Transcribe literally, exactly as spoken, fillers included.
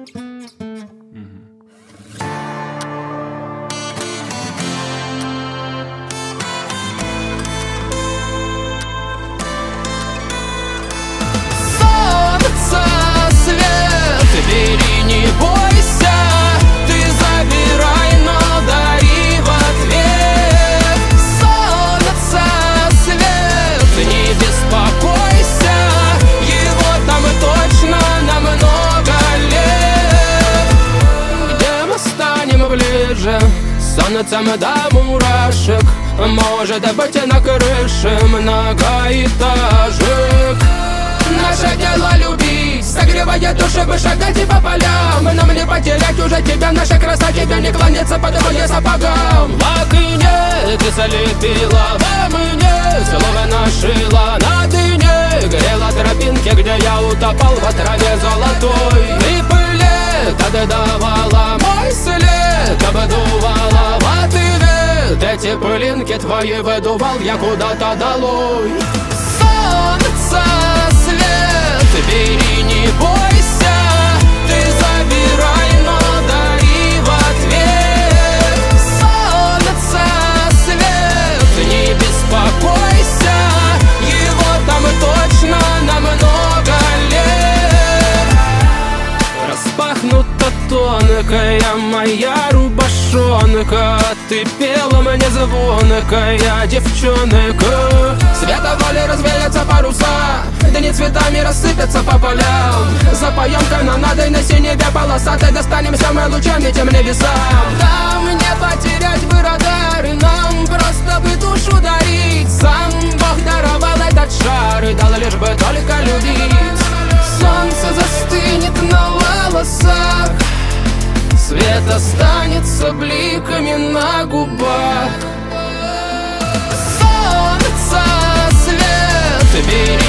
Солнце, свет, бери, не бойся, ты забирай, но дари в ответ. Солнце, свет, не беспокойся, его там точно на много лет. Где мы станем ближе, солнцем до мурашек, может быть и на крыше многоэтажек. Наше дело любить, согревая души, бы шагать и по полям. Нам не потерять уже тебя, наша краса, тебе не кланяться по твоим сапогам. В окне ты залепила, во мне слово нашила. На дыне грела тропинки, где я утопал в траве золотой. И пыле ты давала мой след, обдувала в ответ. Эти пылинки твои выдувал я куда-то долой. Солнце, свет, бери, не бойся, ты забирай, но дари в ответ. Солнце, свет, не беспокойся, его там точно на много лет. Распахнута тонкая моя рубашонка, ты пела мне звонкая девчонка. Света воли развеются паруса, дни цветами рассыпятся по полям. Запоем канонадой на синеве полосатой, достанемся мы лучами тем небесам. Нам не потерять бы радары, нам просто бы душу дарить. Сам Бог даровал этот шар и дал лишь бы только любить. Солнце застынет на волосах, свет останется бликами на губах. Солнце, свет, бери,